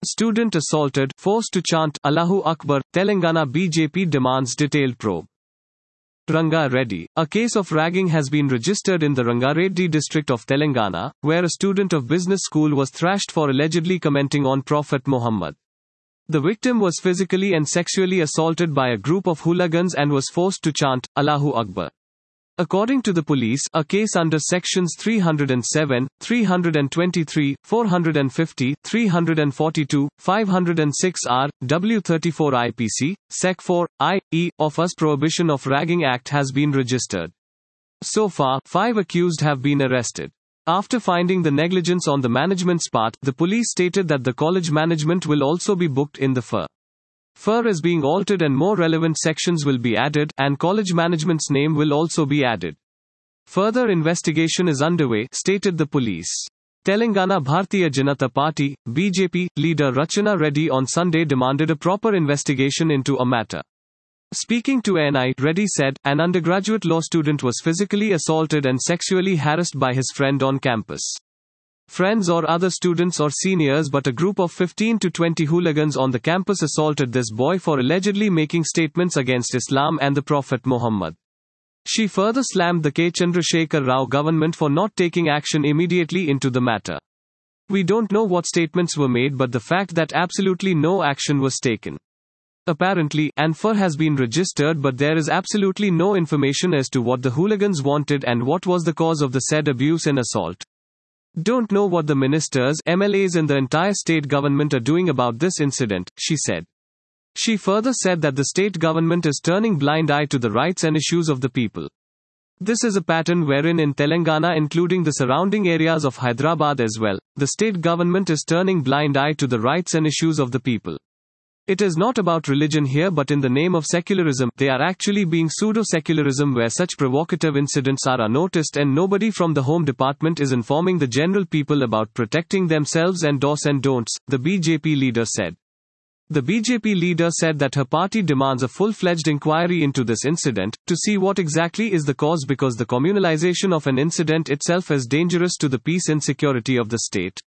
Student assaulted, forced to chant Allahu Akbar. Telangana BJP demands detailed probe. Rangareddy. A case of ragging has been registered in the Rangareddy district of Telangana, where a student of business school was thrashed for allegedly commenting on Prophet Muhammad. The victim was physically and sexually assaulted by a group of hooligans and was forced to chant Allahu Akbar. According to the police, a case under sections 307, 323, 450, 342, 506R, W34 IPC, Sec 4, I.E. of US Prohibition of Ragging Act has been registered. So far, 5 accused have been arrested. After finding the negligence on the management's part, the police stated that the college management will also be booked in the FIR. FIR is being altered and more relevant sections will be added, and college management's name will also be added. Further investigation is underway, stated the police. Telangana Bharatiya Janata Party, BJP, leader Rachana Reddy on Sunday demanded a proper investigation into a matter. Speaking to ANI, Reddy said, an undergraduate law student was physically assaulted and sexually harassed by his friend on campus. Friends or other students or seniors, but a group of 15 to 20 hooligans on the campus assaulted this boy for allegedly making statements against Islam and the Prophet Muhammad. She further slammed the K. Chandrasekhar Rao government for not taking action immediately into the matter. We don't know what statements were made, but the fact that absolutely no action was taken. Apparently, an FIR has been registered, but there is absolutely no information as to what the hooligans wanted and what was the cause of the said abuse and assault. Don't know what the ministers, MLAs and the entire state government are doing about this incident, she said. She further said that the state government is turning blind eye to the rights and issues of the people. This is a pattern wherein in Telangana, including the surrounding areas of Hyderabad as well, the state government is turning blind eye to the rights and issues of the people. It is not about religion here, but in the name of secularism, they are actually being pseudo-secularism where such provocative incidents are unnoticed and nobody from the Home Department is informing the general people about protecting themselves and do's and don'ts, the BJP leader said. The BJP leader said that her party demands a full-fledged inquiry into this incident, to see what exactly is the cause, because the communalization of an incident itself is dangerous to the peace and security of the state.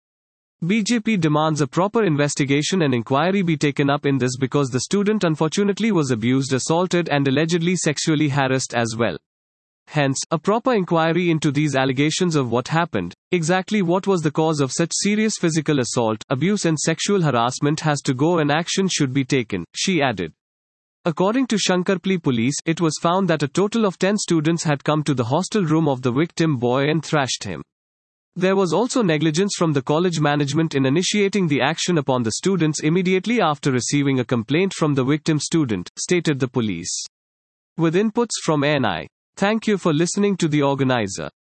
BJP demands a proper investigation and inquiry be taken up in this because the student unfortunately was abused, assaulted and allegedly sexually harassed as well. Hence, a proper inquiry into these allegations of what happened, exactly what was the cause of such serious physical assault, abuse and sexual harassment has to go and action should be taken, she added. According to Shankarpally police, it was found that a total of 10 students had come to the hostel room of the victim boy and thrashed him. There was also negligence from the college management in initiating the action upon the students immediately after receiving a complaint from the victim student, stated the police. With inputs from ANI. Thank you for listening to the organizer.